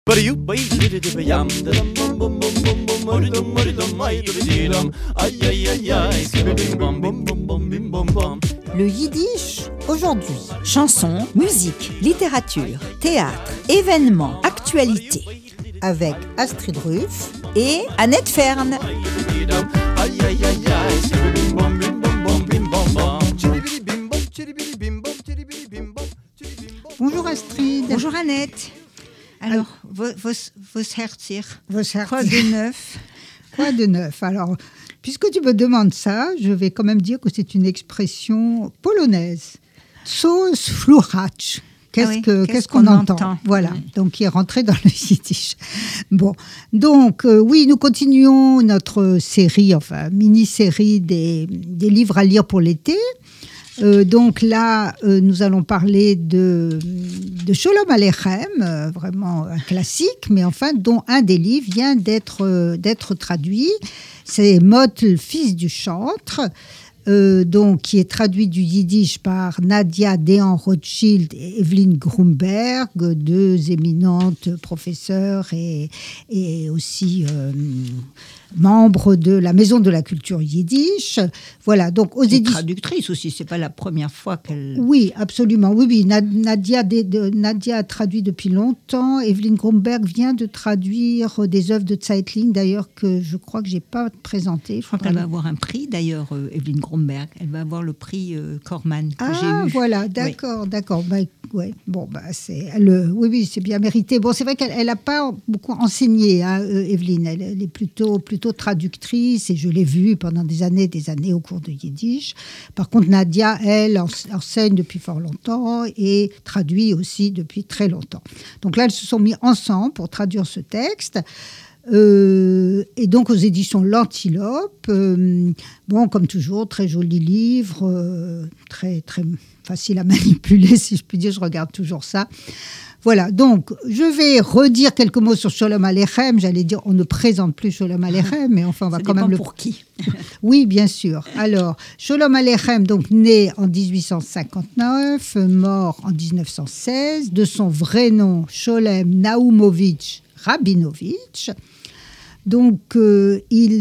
Le yiddish aujourd'hui. Chansons, musique, littérature, théâtre, événements, actualités. Avec Astrid Ruff et Annette Fern. Bonjour Astrid. Bonjour Annette. Alors, vos herzig. Quoi de neuf? Quoi de neuf? Alors, puisque tu me demandes ça, je vais quand même dire que c'est une expression polonaise. Coś słuchać. Qu'est-ce qu'on entend? Voilà, donc qui est rentré dans le yiddish. Bon, donc oui, nous continuons notre série, enfin mini-série des livres à lire pour l'été. Donc là, nous allons parler de Sholom Aleichem, vraiment un classique, mais enfin dont un des livres vient d'être traduit. C'est Motl, fils du chantre, donc qui est traduit du yiddish par Nadia Dehan-Rothschild et Evelyn Grumberg, deux éminentes professeurs et aussi membres de la Maison de la Culture Yiddish. Voilà, donc aux éditions... Traductrice aussi, c'est pas la première fois qu'elle... Oui, absolument. Oui. Nadia a traduit depuis longtemps. Evelyn Grumberg vient de traduire des œuvres de Zeitling, d'ailleurs, que je crois que je n'ai pas présenté. Je crois qu'elle va avoir un prix, d'ailleurs, Evelyn Grumberg. Elle va avoir le prix Corman que j'ai eu. Voilà, d'accord. Oui, c'est bien mérité. Bon, c'est vrai qu'elle n'a pas beaucoup enseigné, hein, Evelyn. Elle est plutôt traductrice, et je l'ai vue pendant des années au cours de yiddish. Par contre, Nadia, elle, enseigne depuis fort longtemps et traduit aussi depuis très longtemps. Donc là, elles se sont mis ensemble pour traduire ce texte. Et donc aux éditions L'Antilope, bon, comme toujours, très joli livre, très, très facile à manipuler, si je puis dire, je regarde toujours ça. Voilà, donc je vais redire quelques mots sur Sholom Aleichem. J'allais dire, on ne présente plus Sholom Aleichem, mais enfin, on va ça quand même... pour qui? Oui, bien sûr. Alors, Sholom Aleichem, donc né en 1859, mort en 1916, de son vrai nom, Sholem Naumovitch Rabinovitch. Donc, dans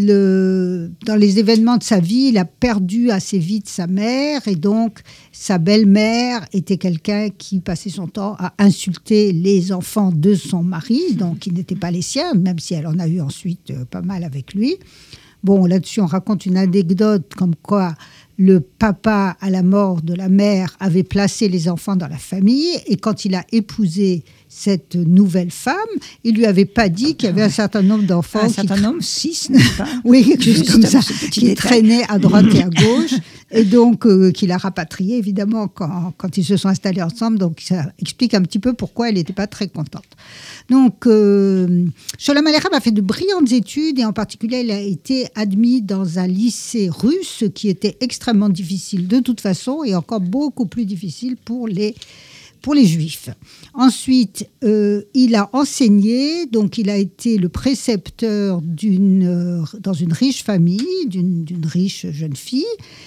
les événements de sa vie, il a perdu assez vite sa mère, et donc sa belle-mère était quelqu'un qui passait son temps à insulter les enfants de son mari, donc qui n'étaient pas les siens, même si elle en a eu ensuite pas mal avec lui. Bon, là-dessus, on raconte une anecdote comme quoi le papa, à la mort de la mère, avait placé les enfants dans la famille, et quand il a épousé cette nouvelle femme, il lui avait pas dit qu'il y avait un certain nombre d'enfants. Un certain nombre, 6, n'est-ce pas? Oui, quelque chose comme ça, qui traînaient à droite et à gauche, et donc qu'il a rapatrié, évidemment, quand ils se sont installés ensemble. Donc ça explique un petit peu pourquoi elle n'était pas très contente. Donc, Sholom Aleichem a fait de brillantes études, et en particulier, il a été admis dans un lycée russe qui était extrêmement difficile de toute façon, et encore beaucoup plus difficile pour les Juifs. Ensuite, il a enseigné, donc il a été le précepteur dans une riche famille, d'une riche jeune fille,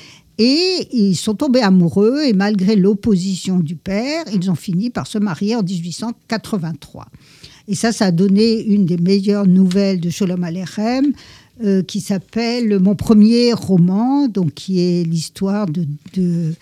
et ils sont tombés amoureux, et malgré l'opposition du père, ils ont fini par se marier en 1883. Et ça a donné une des meilleures nouvelles de Sholom Aleichem, qui s'appelle Mon premier roman, donc qui est l'histoire d'une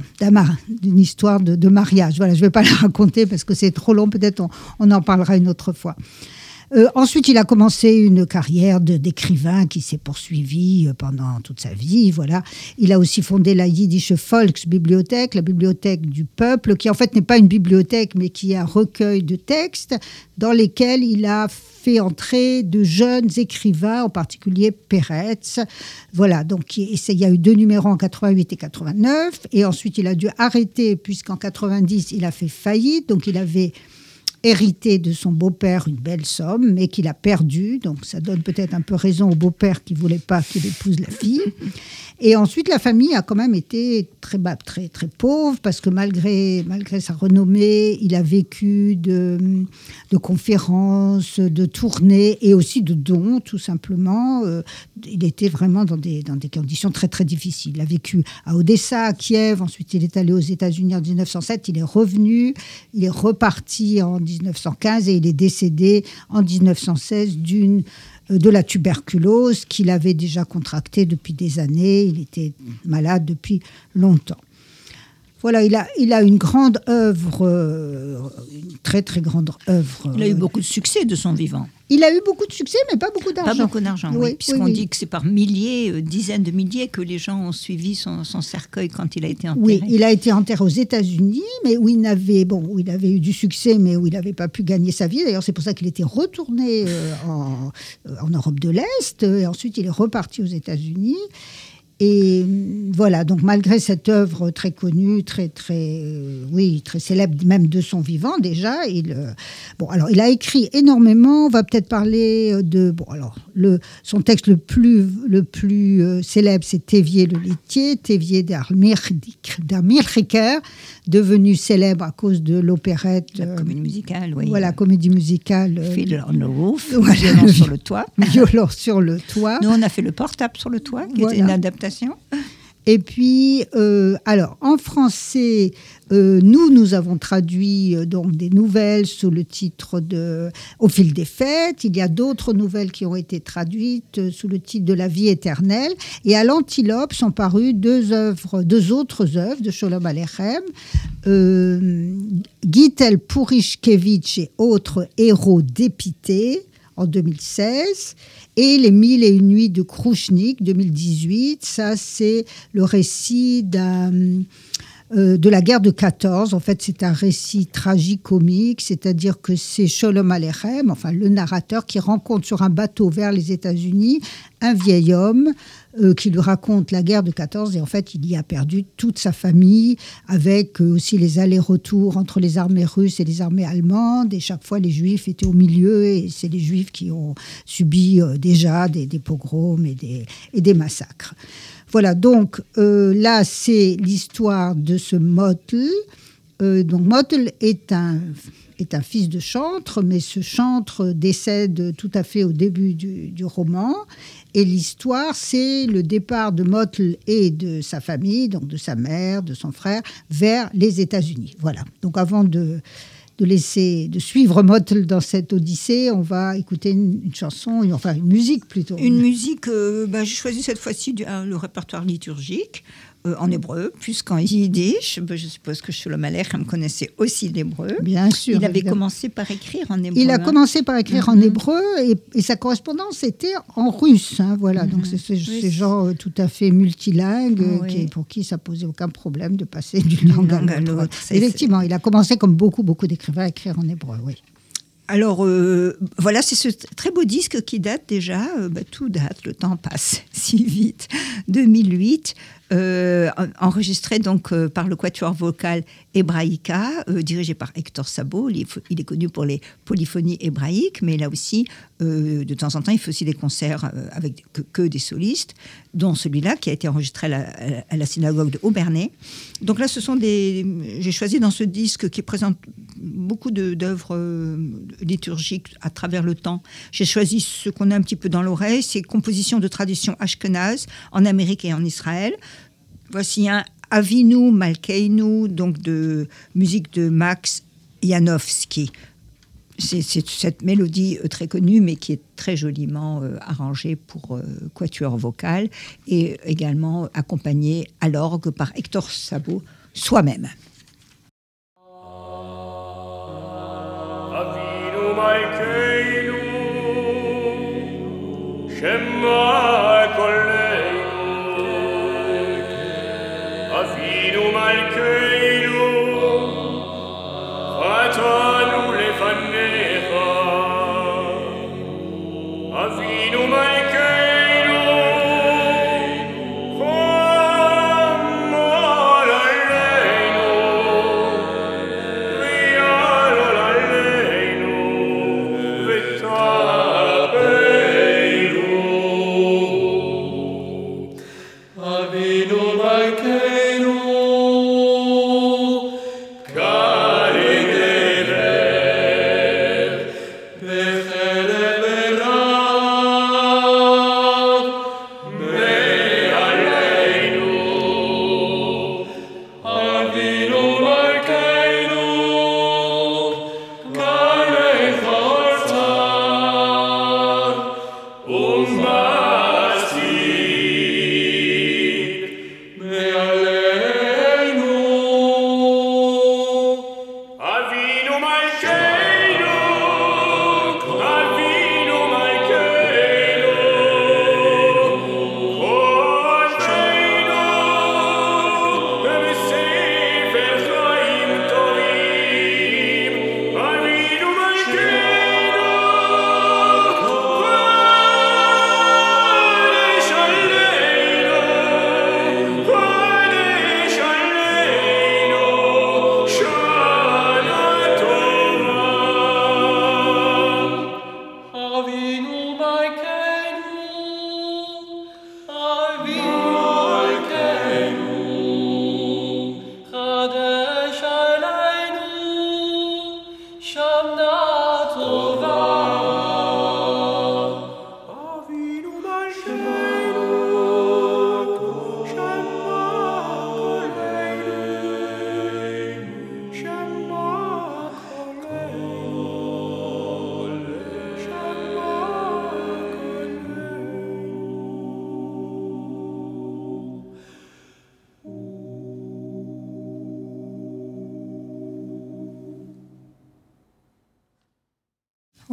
histoire de mariage. Voilà, je ne vais pas la raconter parce que c'est trop long, peut-être on en parlera une autre fois. Ensuite, il a commencé une carrière d'écrivain qui s'est poursuivie pendant toute sa vie. Voilà. Il a aussi fondé la Yiddish Volksbibliothek, la bibliothèque du peuple, qui en fait n'est pas une bibliothèque, mais qui est un recueil de textes dans lesquels il a fait entrer de jeunes écrivains, en particulier Peretz. Voilà, donc il y a eu 2 numéros en 88 et 89, et ensuite il a dû arrêter puisqu'en 90 il a fait faillite, donc il avait hérité de son beau-père une belle somme, mais qu'il a perdue. Donc, ça donne peut-être un peu raison au beau-père qui ne voulait pas qu'il épouse la fille. Et ensuite, la famille a quand même été très pauvre, parce que malgré sa renommée, il a vécu de conférences, de tournées et aussi de dons, tout simplement. Il était vraiment dans des conditions très, très difficiles. Il a vécu à Odessa, à Kiev, ensuite il est allé aux États-Unis en 1907, il est revenu, il est reparti en 1915 et il est décédé en 1916 de la tuberculose qu'il avait déjà contractée depuis des années. Il était malade depuis longtemps. Voilà, il a une grande œuvre, une très très grande œuvre. Il a eu beaucoup de succès de son vivant. Il a eu beaucoup de succès, mais pas beaucoup d'argent. Pas beaucoup d'argent, oui, puisqu'on dit que c'est par milliers, dizaines de milliers que les gens ont suivi son cercueil quand il a été enterré. Oui, il a été enterré aux États-Unis, mais où il avait eu du succès, mais où il n'avait pas pu gagner sa vie. D'ailleurs, c'est pour ça qu'il était retourné en Europe de l'Est, et ensuite il est reparti aux États-Unis. Et voilà, donc malgré cette œuvre très connue, très célèbre, même de son vivant déjà, il a écrit énormément. On va peut-être parler de... son texte le plus célèbre, c'est Thévier le laitier, Thévier der Milchiker, devenu célèbre à cause de l'opérette... La comédie musicale, oui. Voilà, comédie musicale. Fiddler on the Roof, violon sur le toit. Violon sur le toit. Nous, on a fait le portable sur le toit, qui était une adaptation. Et puis, en français, nous avons traduit donc des nouvelles sous le titre de Au fil des fêtes. Il y a d'autres nouvelles qui ont été traduites sous le titre de La vie éternelle. Et à l'Antilope sont parues deux autres œuvres de Sholom Aleichem, Gitel Purishkevitch et autres héros dépités en 2016. Et Les 1001 nuits de Krouchnik, 2018, ça c'est le récit de la guerre de 14. En fait, c'est un récit tragique-comique, c'est-à-dire que c'est Sholom Aleichem, enfin le narrateur, qui rencontre sur un bateau vers les États-Unis un vieil homme qui lui raconte la guerre de 14. Et en fait, il y a perdu toute sa famille, avec aussi les allers-retours entre les armées russes et les armées allemandes. Et chaque fois, les Juifs étaient au milieu, et c'est les Juifs qui ont subi déjà des pogroms et des massacres. Voilà, donc là, c'est l'histoire de ce Mottl. Donc Mottl est un fils de chantre, mais ce chantre décède tout à fait au début du roman. Et l'histoire, c'est le départ de Mottl et de sa famille, donc de sa mère, de son frère, vers les États-Unis. Voilà, donc avant de suivre Mottl dans cette odyssée, on va écouter une chanson, enfin une musique plutôt. Une musique, j'ai choisi cette fois-ci le répertoire liturgique en hébreu, puisqu'en yiddish, je suppose que Sholom Aleichem connaissait aussi l'hébreu. Bien sûr. Il avait commencé par écrire en hébreu. Il a commencé par écrire en hébreu et sa correspondance était en russe. Voilà, donc c'est ces gens tout à fait multilingues pour qui ça posait aucun problème de passer d'une langue à l'autre. Effectivement, il a commencé comme beaucoup d'écrivains à écrire en hébreu, oui. Alors, voilà, c'est ce très beau disque qui date déjà, tout date, le temps passe si vite, 2008, enregistré donc par le Quatuor vocal Hebraïca, dirigé par Hector Sabo. Il est connu pour les polyphonies hébraïques, mais là aussi, de temps en temps, il fait aussi des concerts avec que des solistes, dont celui-là qui a été enregistré à la synagogue de Obernai. Donc là, j'ai choisi dans ce disque qui présente beaucoup d'œuvres liturgiques à travers le temps. J'ai choisi ce qu'on a un petit peu dans l'oreille, c'est compositions de tradition ashkénaze en Amérique et en Israël. Voici un Avinu Malkeinu, donc de musique de Max Janowski. C'est cette mélodie très connue, mais qui est très joliment arrangée pour quatuor vocal et également accompagnée à l'orgue par Hector Sabo soi-même. Avinu Malkeinu, Shema Koleinu, Avinu Malkeinu, Chatanu lefanecha, Avinu Malkeinu, God.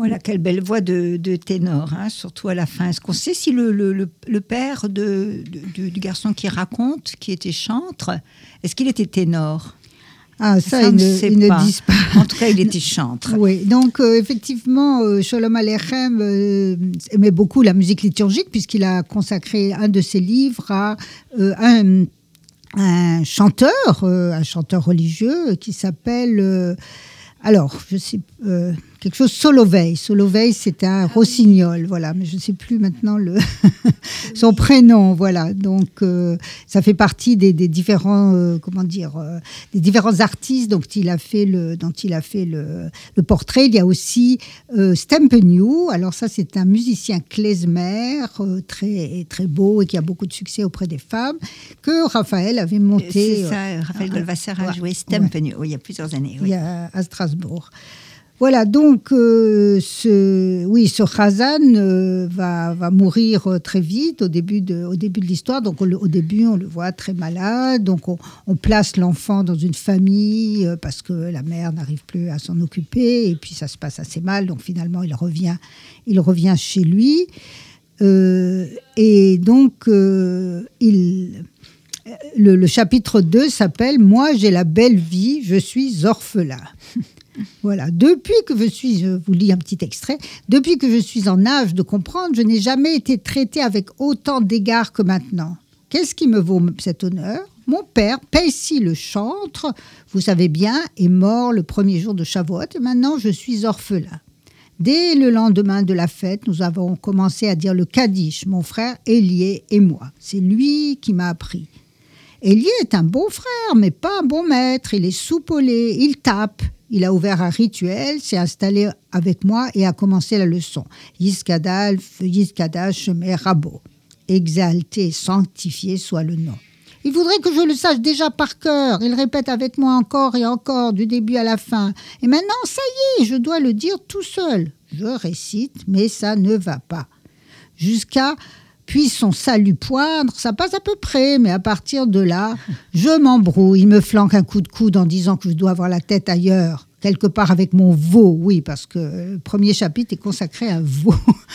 Voilà, quelle belle voix de ténor, hein, surtout à la fin. Est-ce qu'on sait si le père du garçon qui raconte, qui était chantre, est-ce qu'il était ténor? Ah, ça ils ne disent pas. En tout cas, il était chantre. Oui, donc effectivement, Sholom Aleichem aimait beaucoup la musique liturgique puisqu'il a consacré un de ses livres à un chanteur religieux qui s'appelle... alors, je sais, quelque chose, Solovey. Solovey, c'est un rossignol, voilà, mais je ne sais plus maintenant son prénom, voilà. Donc, ça fait partie des différents, des différents artistes dont il a fait le portrait. Il y a aussi Stempenou. Alors ça, c'est un musicien klezmer, très, très beau et qui a beaucoup de succès auprès des femmes, que Raphaël avait monté. C'est ça, Raphaël Goldwasser a joué Stempenou, il y a plusieurs années. Oui. Il y a à Strasbourg. Voilà, donc ce Chazan va mourir très vite au début de l'histoire. Donc au début, on le voit très malade. Donc on place l'enfant dans une famille parce que la mère n'arrive plus à s'en occuper. Et puis ça se passe assez mal. Donc finalement, il revient chez lui. Et donc le chapitre 2 s'appelle « Moi, j'ai la belle vie, je suis orphelin ». Voilà. Je vous lis un petit extrait. Depuis que je suis en âge de comprendre, je n'ai jamais été traité avec autant d'égards que maintenant. Qu'est-ce qui me vaut cet honneur ? Mon père, Paissi le chantre, vous savez bien, est mort le premier jour de Shavuot et maintenant je suis orphelin. Dès le lendemain de la fête, nous avons commencé à dire le Kaddish, mon frère Élié et moi. C'est lui qui m'a appris. Élié est un bon frère, mais pas un bon maître. Il est soupolé, il tape. Il a ouvert un rituel, s'est installé avec moi et a commencé la leçon. Yiskadal, Yiskadash, Shemer Rabo. Exalté, sanctifié soit le nom. Il voudrait que je le sache déjà par cœur. Il répète avec moi encore et encore, du début à la fin. Et maintenant, ça y est, je dois le dire tout seul. Je récite, mais ça ne va pas. Jusqu'à puis son salut poindre, ça passe à peu près, mais à partir de là, je m'embrouille. Il me flanque un coup de coude en disant que je dois avoir la tête ailleurs, quelque part avec mon veau, oui, parce que le premier chapitre est consacré à un veau,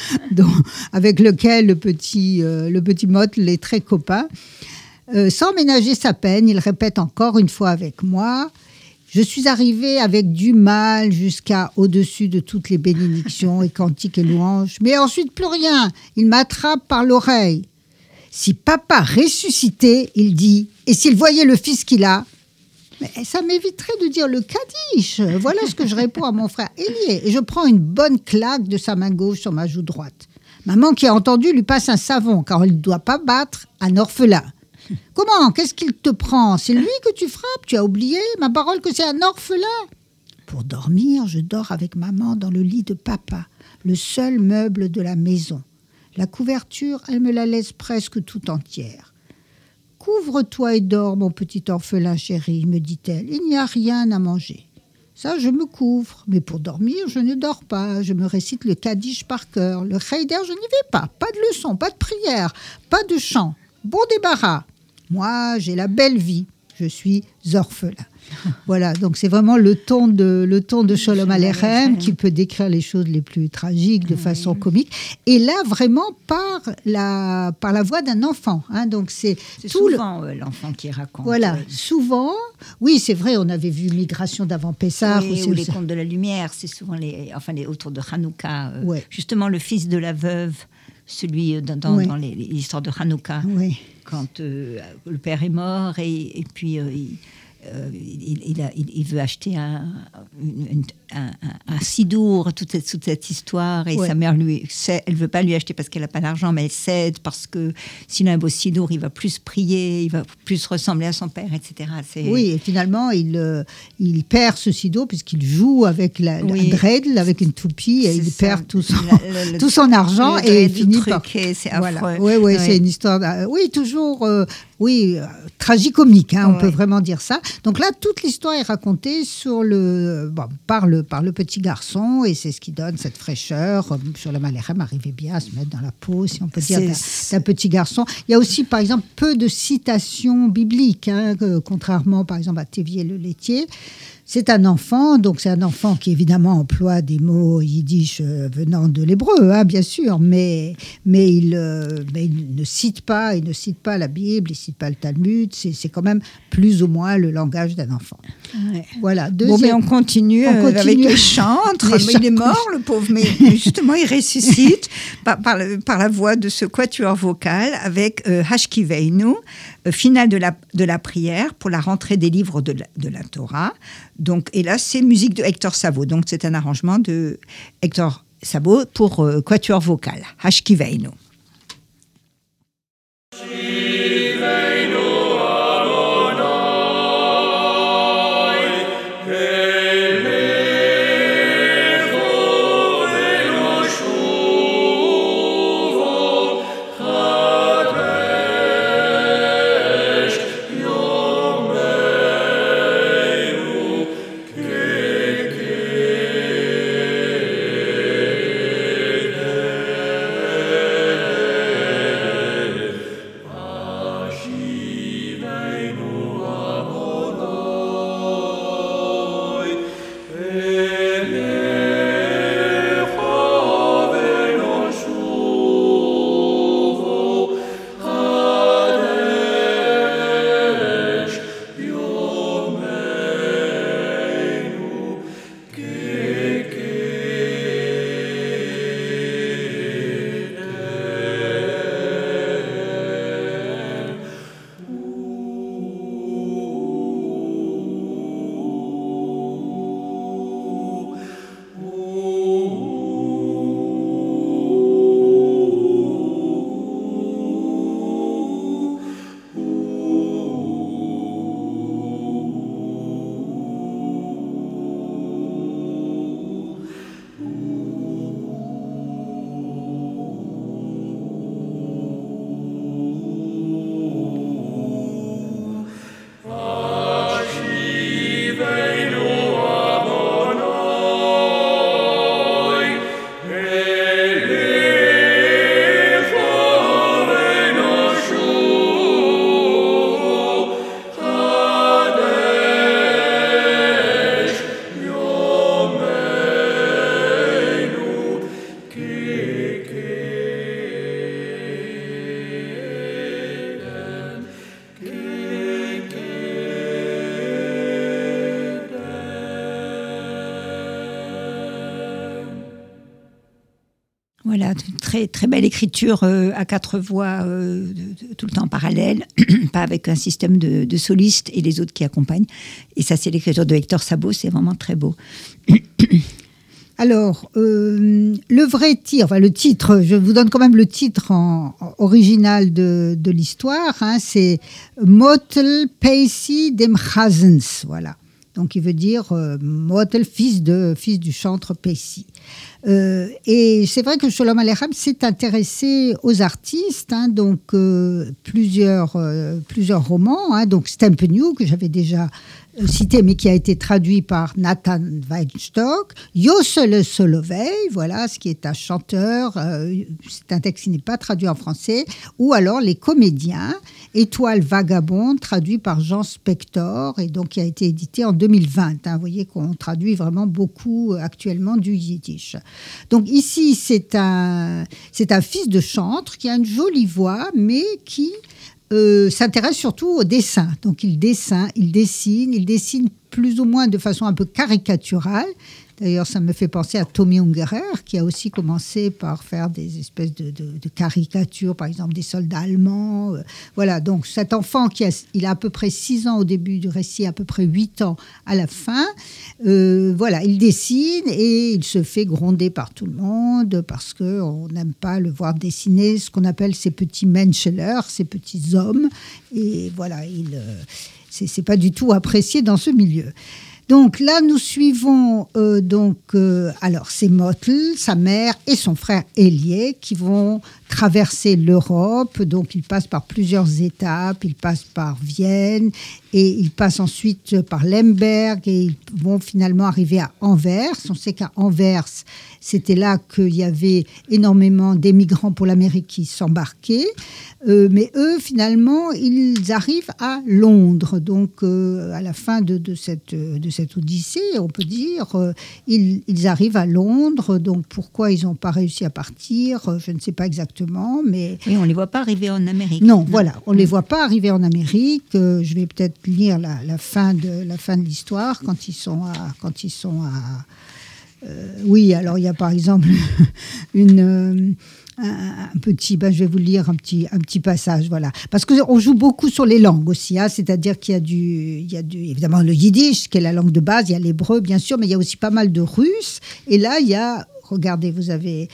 avec lequel le petit Motle est très copain. Sans ménager sa peine, il répète encore une fois avec moi. Je suis arrivée avec du mal jusqu'à au-dessus de toutes les bénédictions et cantiques et louanges. Mais ensuite, plus rien. Il m'attrape par l'oreille. Si papa ressuscitait, il dit, et s'il voyait le fils qu'il a, mais ça m'éviterait de dire le Kaddish. Voilà ce que je réponds à mon frère Élié. Et je prends une bonne claque de sa main gauche sur ma joue droite. Maman, qui a entendu, lui passe un savon, car elle ne doit pas battre un orphelin. Comment ? Qu'est-ce qu'il te prend ? C'est lui que tu frappes ? Tu as oublié ma parole que c'est un orphelin ? Pour dormir, je dors avec maman dans le lit de papa, le seul meuble de la maison. La couverture, elle me la laisse presque tout entière. « Couvre-toi et dors, mon petit orphelin chéri, me dit-elle. Il n'y a rien à manger. » Ça, je me couvre. Mais pour dormir, je ne dors pas. Je me récite le Kaddish par cœur. Le Heider, je n'y vais pas. Pas de leçon, pas de prière, pas de chant. Bon débarras. Moi, j'ai la belle vie. Je suis orphelin. Voilà, donc c'est vraiment le ton de Sholom Aleichem qui peut décrire les choses les plus tragiques de façon comique. Et là, vraiment par la voix d'un enfant. Hein, donc c'est tout souvent l'enfant qui raconte. Voilà, souvent. Oui, c'est vrai, on avait vu Migration d'avant Pessah. Ou les Contes de la Lumière, c'est souvent autour de Hanouka. Justement, le fils de la veuve, celui dans l'histoire de Hanouka. Oui. Quand le père est mort et puis il veut acheter un sidour, toute cette histoire, et sa mère elle veut pas lui acheter parce qu'elle n'a pas d'argent, mais elle cède parce que s'il a un beau sidour, il va plus prier, il va plus ressembler à son père, etc. Oui, et finalement il perd ce sidour puisqu'il joue avec un dreidel, avec une toupie, et il perd tout son argent et il finit par. C'est affreux. Oui, c'est une histoire. Toujours. Tragicomique, on peut vraiment dire ça. Donc là, toute l'histoire est racontée par le petit garçon, et c'est ce qui donne cette fraîcheur. Sholom Aleichem arrivait bien à se mettre dans la peau, si on peut dire, d'un petit garçon. Il y a aussi, par exemple, peu de citations bibliques, contrairement, par exemple, à Thévier le laitier. C'est un enfant, donc c'est un enfant qui évidemment emploie des mots yiddish venant de l'hébreu, hein, bien sûr, mais il ne cite pas la Bible, il ne cite pas le Talmud, c'est quand même plus ou moins le langage d'un enfant. Ouais. Voilà. Bon, mais on continue avec les chantres. Il est mort, le pauvre, mais justement, il ressuscite par la voix de ce quatuor vocal avec Hashkiveinu, finale de la prière pour la rentrée des livres de la Torah. Donc, et là, c'est musique de Hector Sabo. Donc, c'est un arrangement de Hector Sabo pour quatuor vocal. Hashkiveinu. Voilà, une très, très belle écriture à 4 voix, tout le temps parallèle, pas avec un système de solistes et les autres qui accompagnent. Et ça, c'est l'écriture de Hector Sabo, c'est vraiment très beau. Alors, le vrai titre, enfin le titre, je vous donne quand même le titre original de l'histoire, hein, c'est Motel Pacey dem Chazens, voilà. Donc, il veut dire Motel, fils du chantre Pacey. Et c'est vrai que Sholom Aleichem s'est intéressé aux artistes, hein, donc plusieurs romans, hein, donc Stempenou, que j'avais déjà cité, mais qui a été traduit par Nathan Weinstock, Yossele Solovey, voilà, ce qui est un chanteur, c'est un texte qui n'est pas traduit en français, ou alors Les Comédiens, Étoile vagabonde, traduit par Jean Spector, et donc qui a été édité en 2020. Hein, vous voyez qu'on traduit vraiment beaucoup actuellement du yiddish. Donc ici, c'est un fils de chantre qui a une jolie voix, mais qui s'intéresse surtout au dessin. Donc il dessine plus ou moins de façon un peu caricaturale. D'ailleurs, ça me fait penser à Tommy Ungerer, qui a aussi commencé par faire des espèces de caricatures, par exemple des soldats allemands. Voilà, donc cet enfant, il a à peu près 6 ans au début du récit, à peu près 8 ans à la fin. Voilà, il dessine et il se fait gronder par tout le monde parce qu'on n'aime pas le voir dessiner ce qu'on appelle ces petits Menscheler, ces petits hommes. Et voilà, c'est pas du tout apprécié dans ce milieu. Donc là, nous suivons alors c'est Motel, sa mère et son frère Elie qui vont traverser l'Europe. Donc ils passent par plusieurs étapes, ils passent par Vienne et ils passent ensuite par Lemberg et ils vont finalement arriver à Anvers. On sait qu'à Anvers, c'était là qu'il y avait énormément d'émigrants pour l'Amérique qui s'embarquaient. Mais eux, finalement, ils arrivent à Londres. Donc, à la fin de cette cette odyssée, on peut dire. Ils arrivent à Londres, donc pourquoi ils n'ont pas réussi à partir, je ne sais pas exactement, mais... Oui, on ne les voit pas arriver en Amérique. Non, voilà, on ne les voit pas arriver en Amérique. Je vais peut-être lire la fin de l'histoire quand ils sont à oui, alors il y a par exemple un petit, je vais vous lire un petit passage, voilà. Parce qu'on joue beaucoup sur les langues aussi, hein, c'est-à-dire qu'il y a évidemment le yiddish, qui est la langue de base, il y a l'hébreu, bien sûr, mais il y a aussi pas mal de russe. Et là, il y a, regardez, vous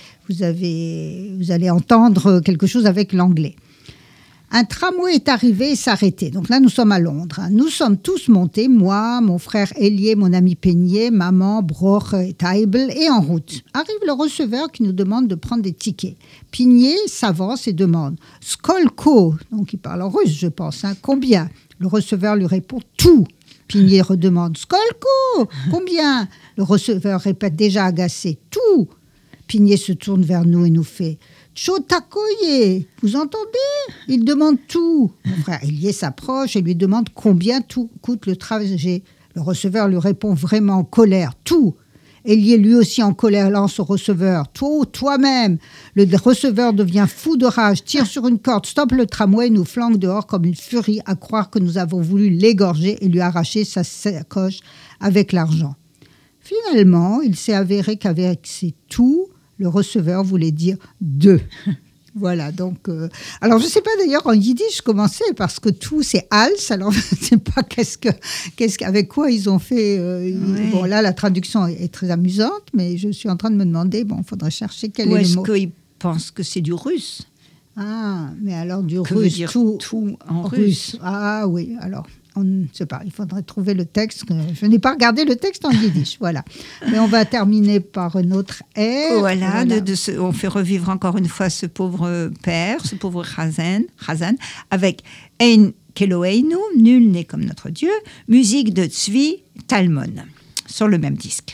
allez entendre quelque chose avec l'anglais. Un tramway est arrivé et s'arrêtait. Donc là, nous sommes à Londres. Nous sommes tous montés, moi, mon frère Elie, mon ami Peigné, maman, Broch et Taibel, et en route. Arrive le receveur qui nous demande de prendre des tickets. Peigné s'avance et demande « Skolko ?» Donc il parle en russe, je pense. Hein, « Combien ?» Le receveur lui répond « Tout ». Peigné redemande « Skolko ?» Combien ? Le receveur répète déjà agacé « Tout ». Peigné se tourne vers nous et nous fait « Chotakoye, vous entendez ? Il demande tout. » Mon frère Elie s'approche et lui demande combien tout coûte le trajet. Le receveur lui répond vraiment en colère, tout. Elie lui aussi en colère lance au receveur, toi-même. Le receveur devient fou de rage, tire sur une corde, stoppe le tramway et nous flanque dehors comme une furie, à croire que nous avons voulu l'égorger et lui arracher sa sacoche avec l'argent. Finalement, il s'est avéré qu'avec ces tout, le receveur voulait dire « deux ». Voilà, donc... alors, je ne sais pas d'ailleurs en yiddish comment c'est, parce que tout, c'est « hals », alors je ne sais pas avec quoi ils ont fait... Oui. Bon, là, la traduction est très amusante, mais je suis en train de me demander, il faudrait chercher quel est le mot. Ou est-ce qu'ils pensent que c'est du russe ? Ah, mais alors du que russe, veut dire tout en russe. Ah oui, alors... On ne sait pas, il faudrait trouver le texte. Je n'ai pas regardé le texte en yiddish, voilà. Mais on va terminer par un autre air. Voilà, on fait revivre encore une fois ce pauvre père, ce pauvre Chazan, avec Ein Keloheinu, nul n'est comme notre Dieu, musique de Tzvi Talmon, sur le même disque.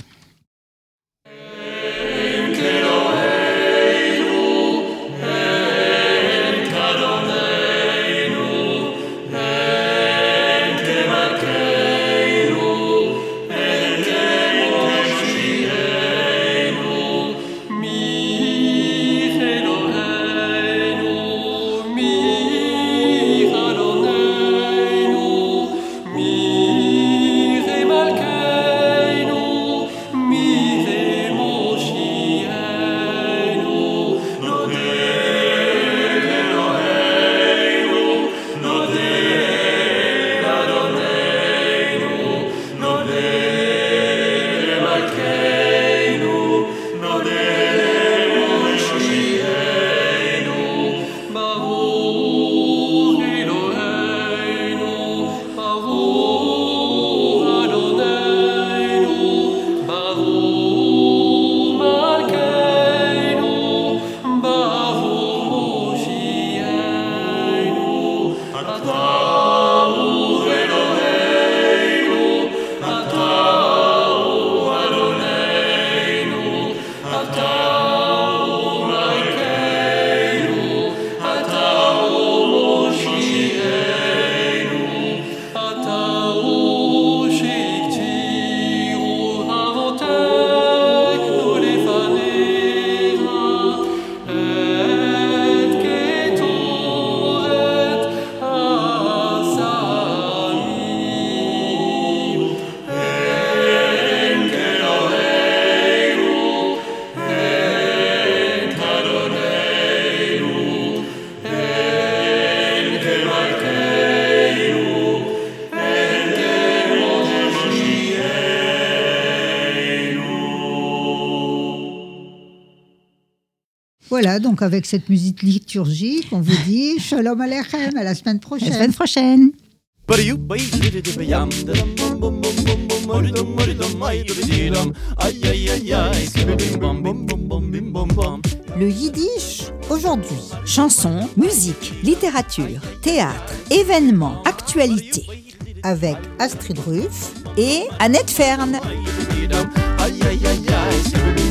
Voilà, donc avec cette musique liturgique, on vous dit Shalom Aleichem, à la semaine prochaine. À la semaine prochaine. Le yiddish aujourd'hui. Chansons, musique, littérature, théâtre, événements, actualités. Avec Astrid Ruff et Annette Fern.